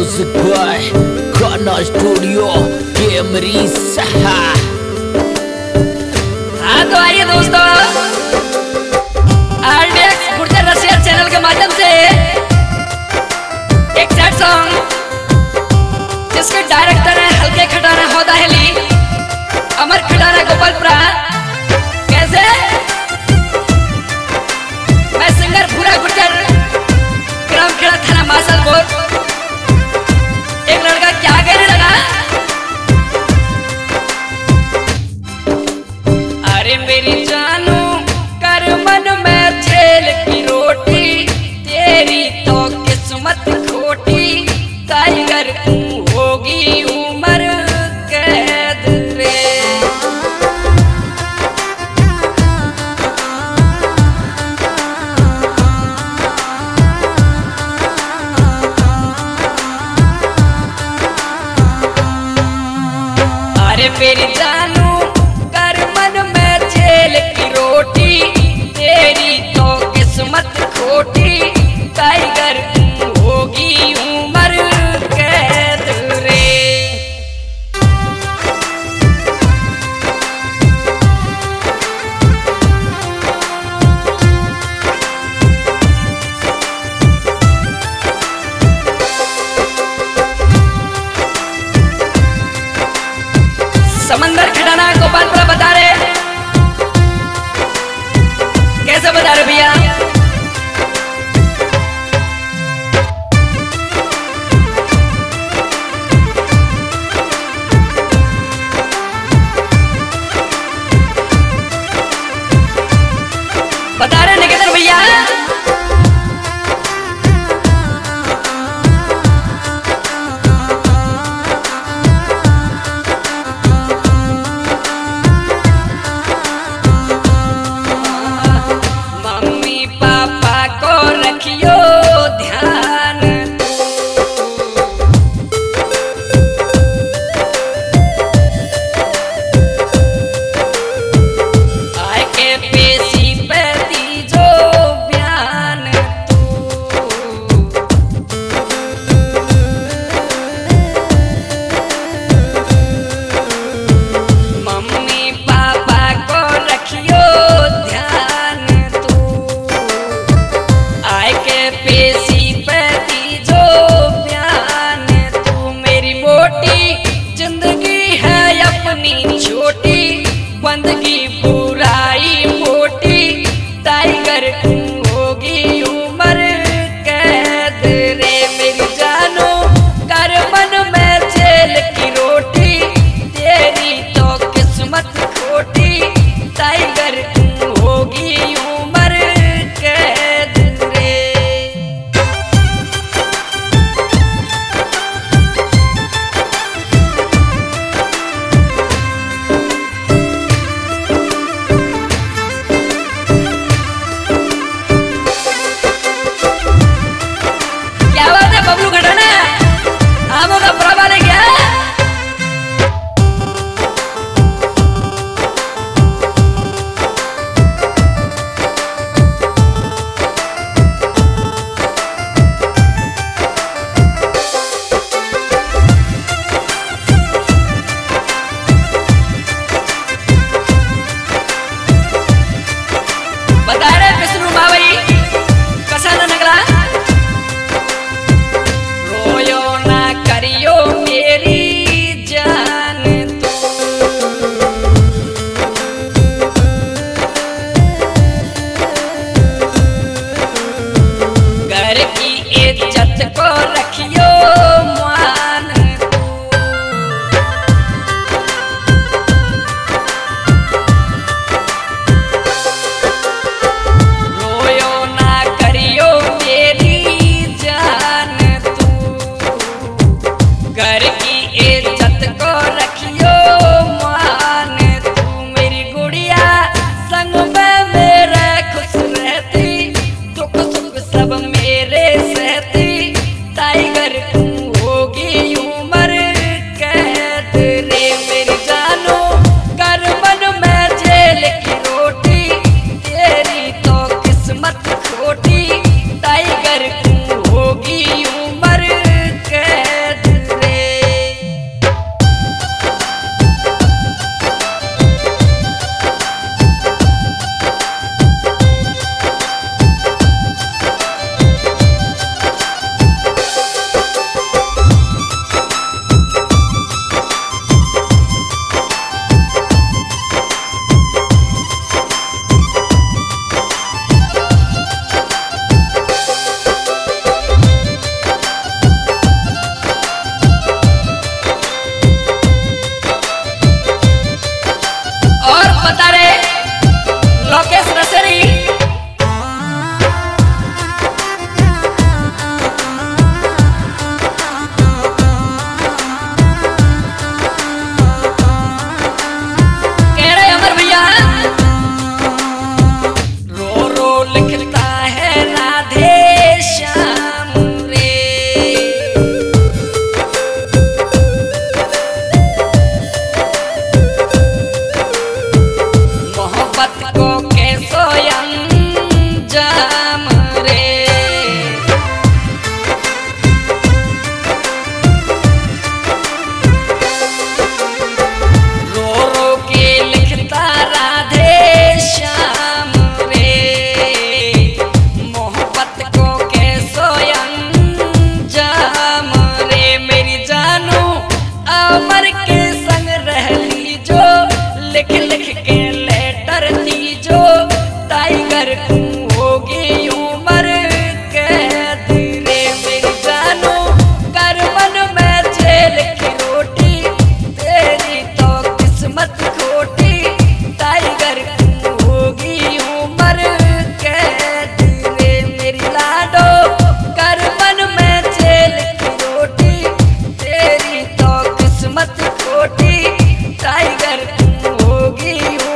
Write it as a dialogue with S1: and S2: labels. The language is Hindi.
S1: Music by Kana Studio Camry Saha।
S2: हाँ तो आइए दोस्तों, RDX गुर्जर रसिया चैनल के माध्यम से एक सैड सॉन्ग जिसके डायरेक्टर हैं हल्के खटाना होदा हेली, अमर खटाना गोपालपुरा। कैसे मैं सिंगर पूरा गुर्जर, ग्राम खेड़ा थाना मासलपुर। एक लड़का क्या कहने लगा, अरे मेरी जानू कर मन में छेल की रोटी, तेरी तो किस्मत खोटी, टाइगर तू होगी उम्र कैद रे। अरे मेरी जानू कर मन में छेल की रोटी, तेरी तो किस्मत खोटी, टाइगर तू होगी उम्र कैद रे। समंदर खटाना गोपालपुरा बता रहे, कैसे बता रहे भैया। बता रहे निकेतन भैया, मम्मी पापा को रखियो ध्यान, आय के पेशी पे दीजो बयान तू। मम्मी पापा को रखियो ध्यान तू, आय के पेशी पे टाइगर होगी हो